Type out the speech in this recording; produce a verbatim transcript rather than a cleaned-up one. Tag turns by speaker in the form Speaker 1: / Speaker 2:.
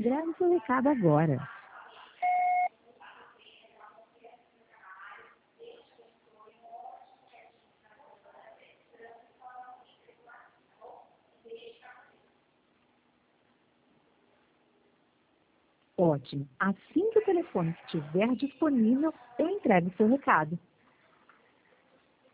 Speaker 1: Grave seu recado agora. Ótimo. Assim que o telefone estiver disponível, eu entrego o seu recado.